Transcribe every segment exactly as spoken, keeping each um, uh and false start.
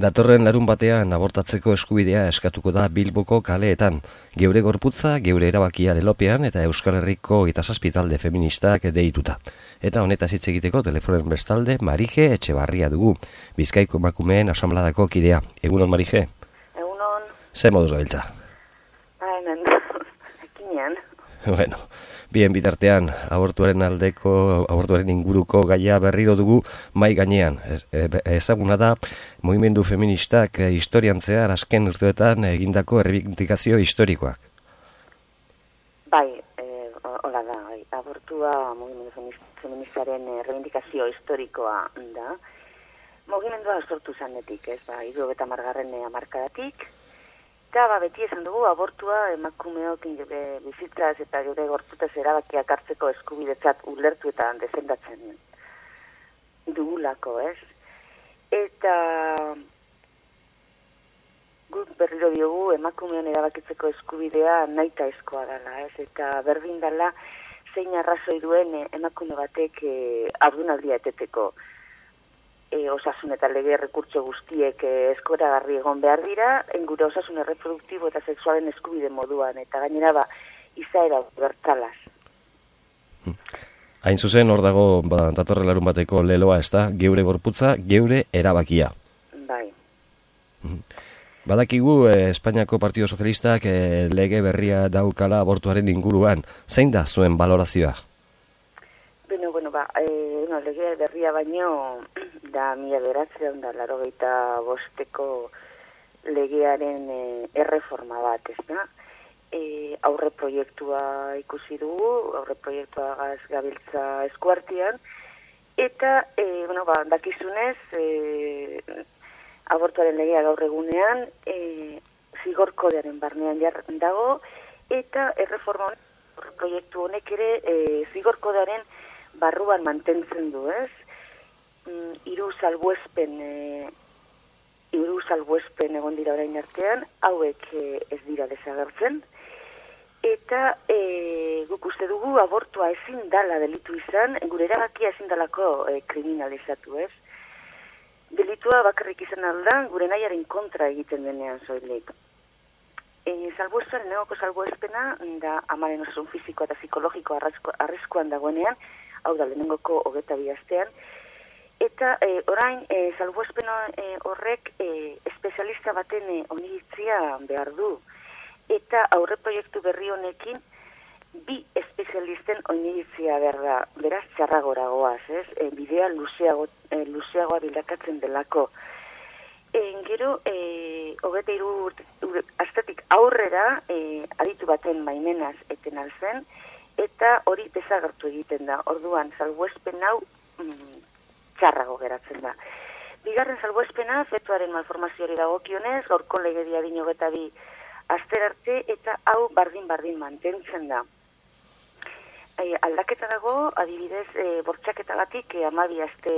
Datorren larun batean abortatzeko eskubidea eskatuko da Bilboko kaleetan. Geure gorputza, geure erabakia lelopean eta Euskal Herriko eta zazpitalde feministak deituta. Eta honetaz hitz egiteko telefonen bestalde Marije Etxebarria dugu, Bizkaiko emakumeen asanbladako kidea. Egunon, Marije? Egunon. Zer moduz gabiltza? Ba, hemen, ekinean. Bueno, bien bitartean, abortuaren aldeko, abortuaren inguruko gaia berriro dugu mai gainean. Ezaguna da, mugimendu feministak historian zehar azken urteetan egindako errebindikazio historikoak. Bai, e, hola da, bai. Abortua mugimendu feministaren errebindikazio historikoa da. Mugimendua sortu zanetik, ez, ba, hirurogeita hamargarren hamarkadatik. Eta ba, beti esan dugu, abortua emakumeok bizitzaz eta gure gorputaz erabakiak hartzeko eskubidetzat ulertu eta defendatzen dugulako, ez? Eta guk berriro diogu emakumeon erabakitzeko eskubidea nahita eskoa dela, ez? Eta berdin dela zein arrazoi duen emakume batek e, haurdunaldia eteteko. E, osasun eta lege errekurtso guztiek e, eskoragarri egon behar dira, engure osasun erreproduktibo eta sexualen eskubide moduan, eta gainera ba, izaera bertalaz. Hain zuzen, hor dago ba, datorren larun bateko leloa, ez da, geure gorputza, geure erabakia. Bai. Badakigu, eh, Espainiako Partido Sozialistak eh, lege berria daukala abortuaren inguruan. Zein da zuen balorazioa? Bueno, bueno, ba, e, no, lege berria baino da mila bederatziehun eta laurogeita bosteko legearen e, erreforma bat, ez da? E, aurre proiektua ikusi dugu, aurre proiektua gaz gabiltza eskuartian, eta, e, bueno, ba, dakizunez, e, abortuaren legea gaur egunean, e, zigor kodearen barnean jarren dago, eta erreforma honek, proiektu honek ere, e, zigor kodearen barruan mantentzen du, ez? Mm, hiru salbuespen e, hiru salbuespen egon dira orain artean, hauek e, ez dira desagertzen, eta e, guk uste dugu abortua ezin dala delitu izan, gure erabakia ezin dalako e, kriminalizatu, ez? Delitua bakarrik izan alda, gure nahiaren kontra egiten denean soilik. E, salbuespen, negoko salbuespena, da amaren osasun fisiko eta psikologiko arriskuan dagoenean, hau da lehenengoko hogeta bi astean, eta e, orain e, salbuespen e, horrek e, espezialista baten e, oniritzia behar du, eta aurre proiektu berri honekin bi espezialisten oniritzia behar da, beraz txarragora goaz, ez? E, bidea luzeago, e, luzeagoa bilakatzen delako. E, gero, e, hogeta hiru astetik aurrera, e, aditu baten baimenaz eten alzen, eta hori desagertu egiten da. Orduan, salbuespen hau mm, txarrago geratzen da. Bigarren salbuespena, fetuaren malformazioari dagokionez, gaurko legedia din hogeita bi aster arte, eta hau bardin-bardin mantentzen da. E, aldaketa dago, adibidez, e, bortxaketagatik e, hamabi aste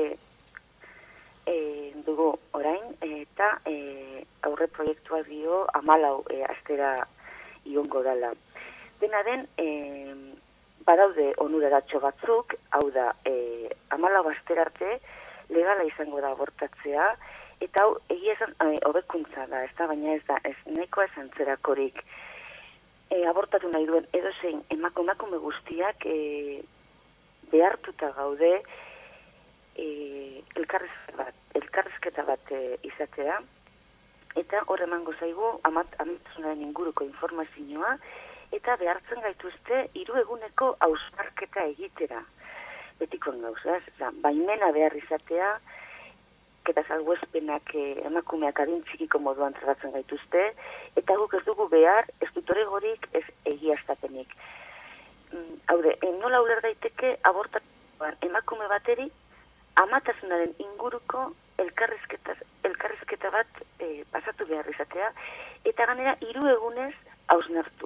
e, dugu orain, eta e, aurre proiektua dio hamalau e, astera iongo dela. Dena den, e, badaude onureratxo batzuk, hau da, e, hamalau aster arte legala izango da abortatzea, eta hau egia esan e, hobekuntza da, ez da, baina ez da, ez nahikoa esan zerakorik. E, abortatu nahi duen edozein emakume guztiak e, behartuta gaude e, elkarrizketa bat, elkarrizketa bat e, izatea, eta hor emango zaigu amat, amatzunaren inguruko informazioa, eta behartzen gaituzte hiru eguneko hausnarketa egitera. Betikoan gauzaz, baimena behar izatea, eta salbuespenak eh, emakumeak adin txikiko moduan tratatzen gaituzte, eta guk ez dugu behar, ez dutoregorik, ez egiaztapenik. Mm, haude, nola uler daiteke abortatuan emakume bateri, amatasunaren inguruko elkarrizketa, elkarrizketa bat eh, pasatu behar izatea, eta ganera hiru egunez hausnartu.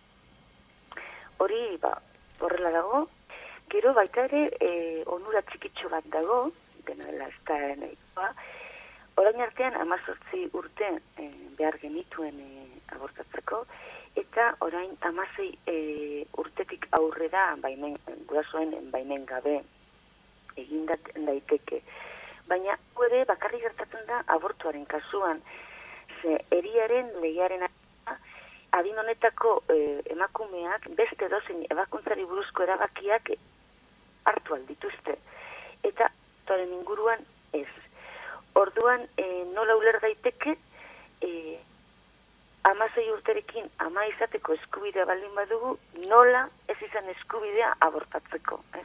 Hori, ba, horrela dago, gero baita ere e, onura txikitxo bat dago, dena dela ez da nahikoa, orain artean hamazortzi urte e, behar genituen e, abortatzeko, eta orain hamasei e, urtetik aurrera baimen, gurasoen baimen gabe egin daiteke. baina ere bakarrik gertatzen da abortuaren kasuan. Ze eriaren legearen adin honetako e, emakumeak beste dozein ebakuntzari buruzko erabakiak hartu aldituzte. Eta toren inguruan ez. Orduan e, nola uler daiteke e, amasei urterekin ama izateko eskubidea baldin badugu, nola ez izan eskubidea abortatzeko, ez?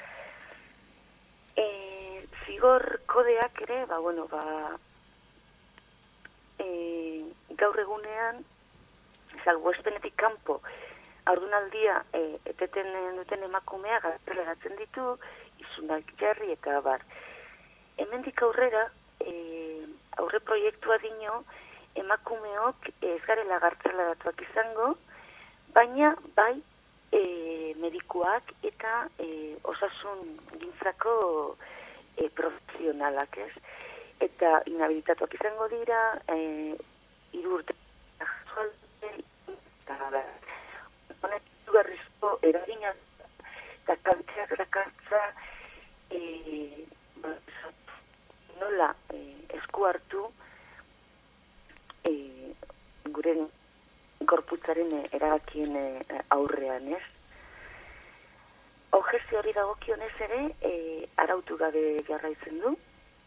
E, zigor kodeak ere, ba, bueno, ba, e, gaur egunean, salbuespenetik kanpo, haurdunaldia e, eteten duten emakumea gazteleratzen ditu, izunak jarri eta abar. Hemendik aurrera, e, aurre proiektua dino, emakumeok ez garela gartzelaratuak izango, baina bai e, medikuak eta e, osasun gintzako e, profesionalak, ez? Eta inhabilitatuak izango dira, e, hiru urte eta honek dugarrizko eragina eta kalteak dakartza e, nola e, esku hartu E, gure gorputzaren erabakien aurrean, ez? Objektio hori dagokionez ere, e, arautu gabe jarraitzen du.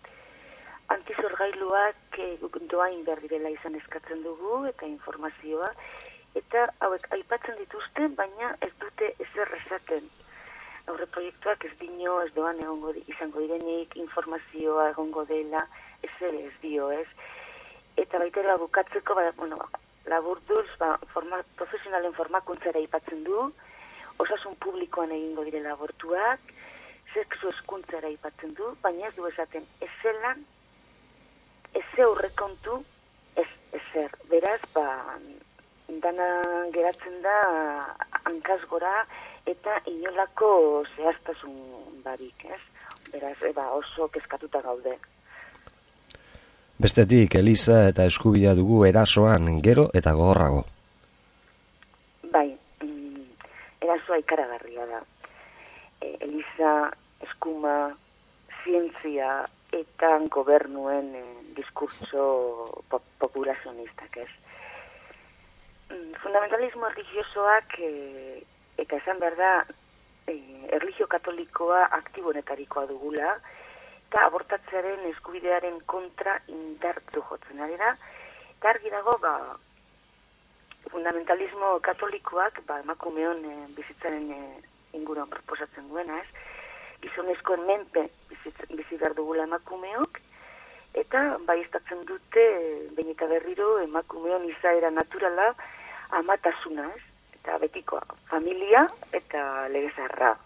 Antizorgailuak e, doain behar direla izan eskatzen dugu, eta informazioa, eta hauek aipatzen dituzte, baina ez dute ezer esaten. Aurre proiektuak ez dino, ez doan egongo izango direnik, informazioa egongo dela, ez ere ez dio, ez? Eta baita ere bukatzeko, ba, bueno, laburduz, ba, forma, profesionalen formakuntzara aipatzen du, osasun publikoan egingo direla abortuak, sexu hezkuntzara aipatzen du, baina ez du esaten, ez zelan, ez ze aurrekontu, ez ezer. Beraz, ba, dana geratzen da hankaz gora eta inolako zehaztasun barik, ez? Beraz, eba, oso kezkatuta gaude. Bestetik, Eliza eta eskubidea dugu erasoan gero eta gogorrago. Bai, mm, erasoa ikaragarria da. E, Eliza, eskuma, zientzia eta gobernuen e, diskurso pop populazionistak, ez. Mm, fundamentalismo religiosoak e, eta esan behar da e, erlijio katolikoa aktibonetarikoa dugula, eta abortatzearen eskubidearen kontra indartzu jotzen ari da. Eta argi dago, ba, fundamentalismo katolikoak, ba, emakumeon e, bizitzaren e, inguruan proposatzen duena, ez? Gizonezkoen menpe bizi behar dugula emakumeok, eta baiestatzen dute, behin eta berriro, emakumeon izaera naturala amatasuna, ez? Eta betikoa, familia eta legezarra.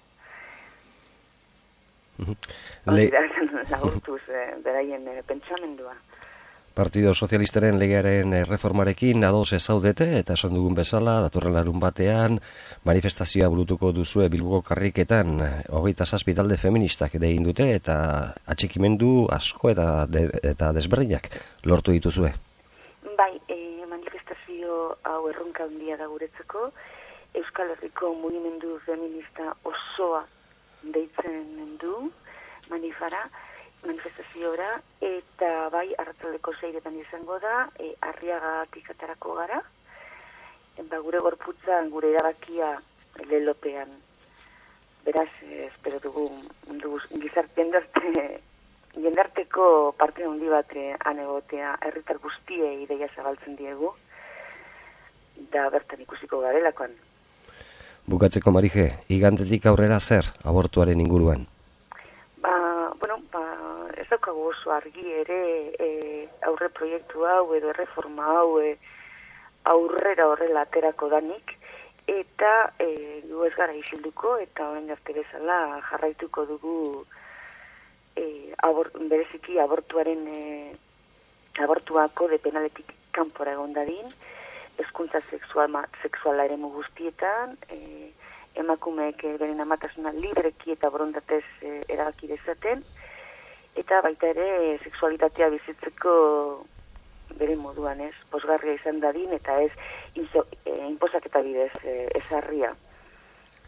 Le... Lagurtuz, eh, beraien eh, pentsamendua. Partido Sozialistaren legearen reformarekin ados ez zaudete, eta esan dugun bezala, datorren larun batean, manifestazioa burutuko duzue Bilboko karriketan, hogeita zazpi talde feministak egin dute, eta atxikimendu asko eta, de, eta desberdinak lortu dituzue. Bai, e, manifestazio hau erronka handia da guretzako, Euskal Herriko mugimendu feminista osoa deitzen du, manifara, manifestaziora, eta bai, arratzaldeko seiretan izango da, e, Arriagatik aterako gara, ba, gure gorputzan, gure erabakia lelopean. Beraz, eh, espero dugu, dugu gizarte jendarte, jendarteko parte handi bat han egotea, herritar guztiei ideia zabaltzen diegu, da bertan ikusiko garelakoan. Bukatzeko, Marije, igantetik aurrera zer abortuaren inguruan? Ba, bueno, ba, ez daukagu oso argi ere e, aurre proiektu hau edo erreforma hau e, aurrera horrela aterako danik, eta e, gu ez gara isilduko, eta orain arte bezala jarraituko dugu e, abort, bereziki abortuaren e, abortuako de penaletik kanpora egon dadin, hezkuntza sexuala, sexuala eremu guztietan, e, emakumeek e, beren amatasuna libreki eta borondatez e, erabaki dezaten, eta baita ere e, sexualitatea bizitzeko bere moduan, ez, posgarria izan dadin, eta ez inzo, e, inposaketa bidez e, ezarria.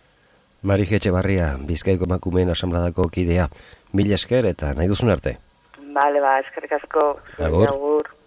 Marije Etxebarria, Bizkaiko emakumeen asanbladako kidea, mila esker eta nahi duzun arte. Bale, ba, eskerrik asko. Agur. Agur.